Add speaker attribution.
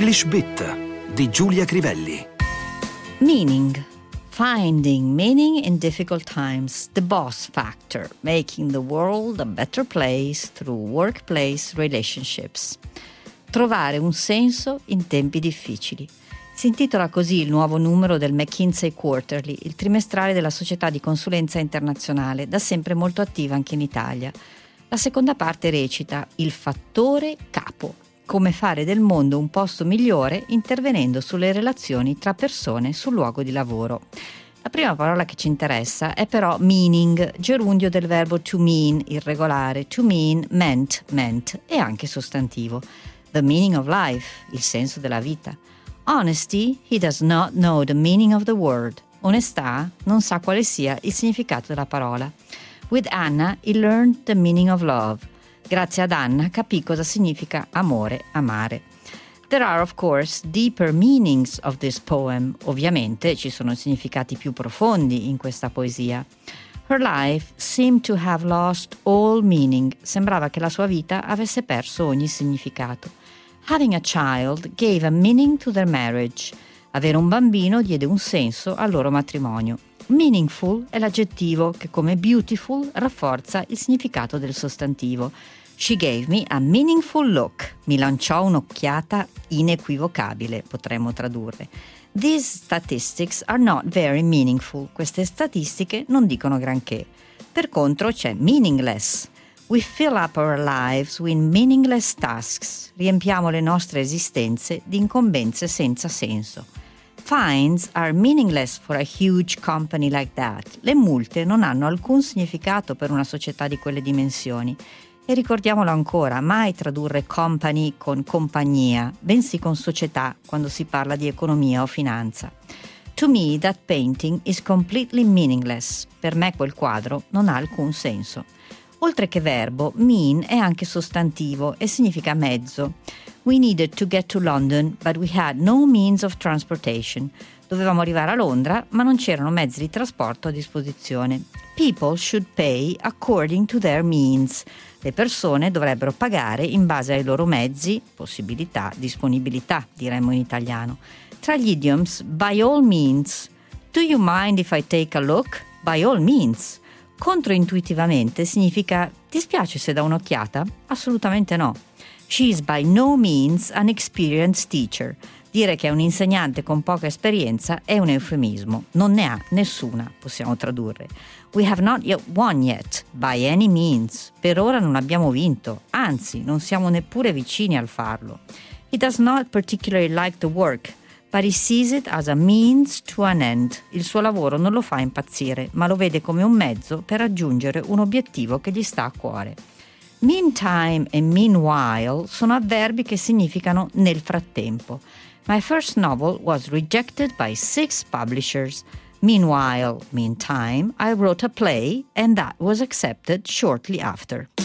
Speaker 1: English Bit di Giulia Crivelli.
Speaker 2: Meaning. Finding meaning in difficult times. The boss factor. Making the world a better place through workplace relationships. Trovare un senso in tempi difficili. Si intitola così il nuovo numero del McKinsey Quarterly, il trimestrale della società di consulenza internazionale, da sempre molto attiva anche in Italia. La seconda parte recita il fattore capo, come fare del mondo un posto migliore intervenendo sulle relazioni tra persone sul luogo di lavoro. La prima parola che ci interessa è però meaning, gerundio del verbo to mean, irregolare, to mean, meant, e anche sostantivo. The meaning of life, il senso della vita. Honesty, he does not know the meaning of the word. Onestà, non sa quale sia il significato della parola. With Anna, he learned the meaning of love. Grazie ad Anna capì cosa significa amore, amare. There are of course deeper meanings of this poem. Ovviamente ci sono significati più profondi in questa poesia. Her life seemed to have lost all meaning. Sembrava che la sua vita avesse perso ogni significato. Having a child gave a meaning to their marriage. Avere un bambino diede un senso al loro matrimonio. Meaningful è l'aggettivo che, come beautiful, rafforza il significato del sostantivo. She gave me a meaningful look. Mi lanciò un'occhiata inequivocabile, potremmo tradurre. These statistics are not very meaningful. Queste statistiche non dicono granché. Per contro c'è meaningless. We fill up our lives with meaningless tasks. Riempiamo le nostre esistenze di incombenze senza senso. Fines are meaningless for a huge company like that. Le multe non hanno alcun significato per una società di quelle dimensioni. E ricordiamolo ancora, mai tradurre company con compagnia, bensì con società quando si parla di economia o finanza. To me that painting is completely meaningless. Per me quel quadro non ha alcun senso. Oltre che verbo, mean è anche sostantivo e significa mezzo. We needed to get to London, but we had no means of transportation. Dovevamo arrivare a Londra, ma non c'erano mezzi di trasporto a disposizione. People should pay according to their means. Le persone dovrebbero pagare in base ai loro mezzi, possibilità, disponibilità, diremmo in italiano. Tra gli idioms, by all means. Do you mind if I take a look? By all means. Controintuitivamente significa ti spiace se dà un'occhiata? Assolutamente no. She is by no means an experienced teacher. Dire che è un insegnante con poca esperienza è un eufemismo. Non ne ha nessuna, possiamo tradurre. We have not yet won yet, by any means. Per ora non abbiamo vinto, anzi non siamo neppure vicini al farlo. He does not particularly like the work, but he sees it as a means to an end. Il suo lavoro non lo fa impazzire, ma lo vede come un mezzo per raggiungere un obiettivo che gli sta a cuore. Meantime e meanwhile sono avverbi che significano nel frattempo. My first novel was rejected by 6 publishers. Meanwhile, meantime, I wrote a play and that was accepted shortly after.